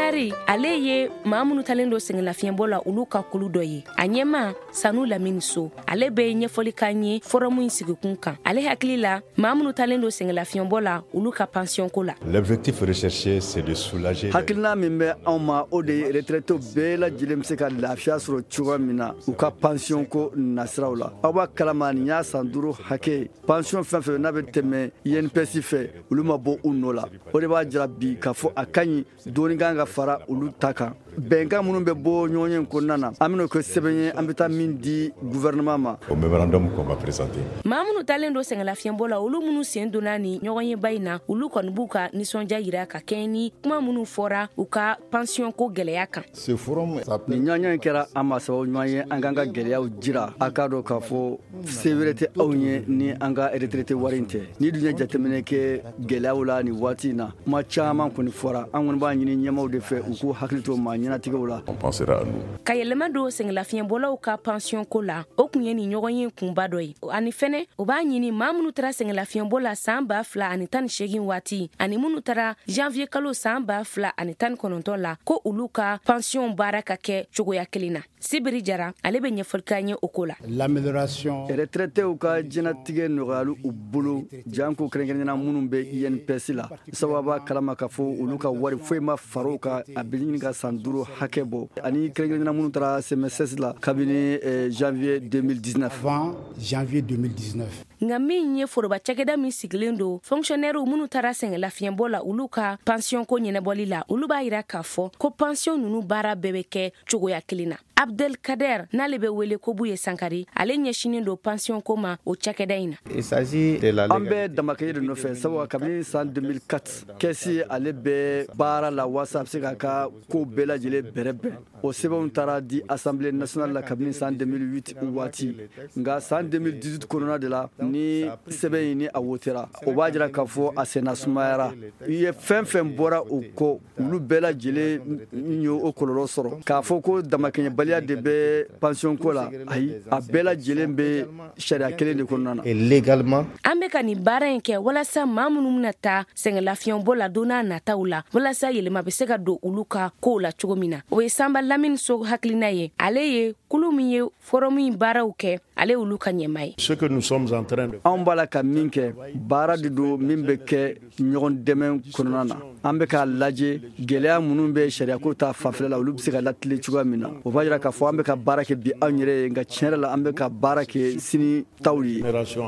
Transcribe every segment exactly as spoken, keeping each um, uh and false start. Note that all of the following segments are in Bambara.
Bukari ale ye Maamunu talen do sɛngɛlafiɲɛbɔ la olu ka kulu dɔ ye. A ɲɛma Sanu Lamini So ale be ɲɛfɔli kan ye forum in sigikun kan. Ale hakili la Maamunu talen do sɛngɛlafiɲɛbɔ la olu ka pension ko la. L'objectif recherché c'est de soulager. Hakilina min bɛ anw ma o de ye retraité bɛɛ lajɛlen bɛ se ka lafiya sɔrɔ cogoya min na u ka pension ko nasiraw la. Aw b'a kalama nin y'a san duuru hakɛ pension fɛn fɛn n'a bɛ tɛmɛ I N P S fɛ olu ma bɔ u nɔ la. O de b'a jira bi k'a fɔ a ka ɲi dɔɔni kan ka fara olu ta kan. Bɛnkan minnu bɛ bɔ ɲɔgɔn ye kɔnɔna na an bɛna kɛ sɛbɛn ye an bɛ taa min di gouvernement ma. Au mémorandum qu'on va présenter. Maamunu talen do sɛngɛlafiɲɛbɔ la olu minnu sen donna ni ɲɔgɔn ye ba in na olu kɔni b'u ka nisɔndiya yira ka kɛɲɛ ni kuma minnu fɔra u ka pension ko gɛlɛya kan. Ce forum ni ɲɔgɔn in kɛra an ma sababu ɲuman ye an kan ka gɛlɛyaw jira a k'a dɔn k'a fɔ se wɛrɛ tɛ aw ye ni an ka retraité wari in tɛ ni dun ye jateminɛ kɛ gɛlɛyaw la ni waati in na kuma caman kɔni fɔra an kɔni b'a ɲini ɲɛmaaw de fɛ u k'u hakili to maa ɲɛnatigɛw la. On pensera à nous. Ka yɛlɛma do sɛngɛlafiɲɛbɔlaw ka pension ko la o kun ye ni ɲɔgɔn ye kunba dɔ ye ani fɛnɛ o b'a ɲini maa minnu tara sɛngɛlafiɲɛbɔ la san ba fila ani tan ni seegin waati ani minnu tara janvier kalo san ba fila ani tan ni kɔnɔntɔn la ko olu ka pension baara ka kɛ cogoya kelen na. Sibiri Jara ale bɛ ɲɛfɔli k'an ye o ko la. L'amélioration retraités ka jɛnatigɛ nɔgɔyali u bolo janko kɛrɛnkɛrɛnnena minnu bɛ I N P S la sababu b'a kalama k'a fɔ olu ka wari foyi ma fara o kan a bɛ ɲini ka san duuru hakɛ bɔ ani kɛrɛnkɛrɛnnena minnu tara C M S S la kabini janvier deux mille dix-neuf. Avant janvier deux mille dix-neuf. Nga min ye foroba cakɛda min sigilen do fonctionnaire minnu tara sɛngɛlafiɲɛbɔ la olu ka pension ko ɲɛnɛbɔli la olu b'a yira k'a fɔ ko pension nunu baara bɛɛ bɛ kɛ cogoya kelen na. Abdelkader n'ale bɛ wele ko Buye Sankari ale ɲɛsinen do pension ko ma o cakɛda in na. Il s'agit de la an bɛ damakɛɲɛ de nɔfɛ sabu kabini san deux mille quatre kɛsi ale bɛ baara la waasa a bɛ se k'a ka ko bɛɛ lajɛlen bɛrɛbɛn o sɛbɛnw taara di assemblée nationale la kabini san deux mille huit waati nka san deux mille dix-huit kɔnɔna de la ni sɛbɛn in ni a wotera o b'a jira k'a fɔ a senna sumayara i ye fɛn fɛn bɔra o kɔ olu bɛɛ lajɛlen y'o o kɔlɔlɔ sɔrɔ k'a fɔ ko damakɛɲɛbaliya de bɛ pension ko la ayi a bɛɛ lajɛlen bɛ sariya kelen de kɔnɔna na. Légalement an bɛ ka nin baara in kɛ walasa maa minnu bɛna taa sɛngɛlafiɲɛbɔ la don n'a nataw la walasa yɛlɛma bɛ se ka don olu ka kow la cogo min na o ye Sanba Lamini So hakilina ye ale ye kulu min ye forum in baaraw kɛ ale olu ka ɲɛma ye. Ce que nous sommes en train de anw b'a la ka min kɛ baara de don min bɛ kɛ ɲɔgɔn dɛmɛ kɔnɔna na an bɛ k'a lajɛ gɛlɛya minnu bɛ sariyako ta fanfɛla la olu bɛ se ka latile cogoya min na o b'a jira k'a fɔ an bɛ ka baara kɛ bi anw yɛrɛ ye nka tiɲɛ yɛrɛ la an bɛ ka baara kɛ sini taw ye.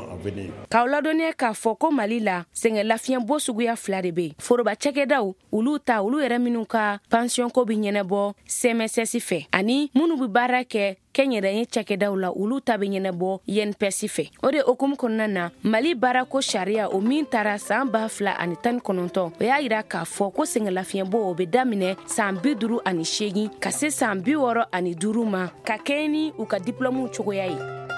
K'aw ladɔnniya k'a fɔ ko Mali la sɛngɛlafiɲɛbɔ suguya fila de bɛ foroba cakɛdaw olu ta olu yɛrɛ minnu ka pension ko bɛ ɲɛnɛbɔ C M S S fɛ ani minnu bɛ baara kɛ kɛnyɛrɛye cakɛdaw la olu ta bɛ ɲɛnɛbɔ I N P S fɛ o de okumu kɔnɔna na Mali baarako sariya o min taara san ba fila ani tan ni kɔnɔntɔn o y'a yira k'a fɔ ko sɛngɛlafiɲɛbɔ o bɛ daminɛ san bi duuru ani seegin ka se san bi wɔɔrɔ ani duuru ma ka kɛɲɛ ni u ka diplôme cogoya ye.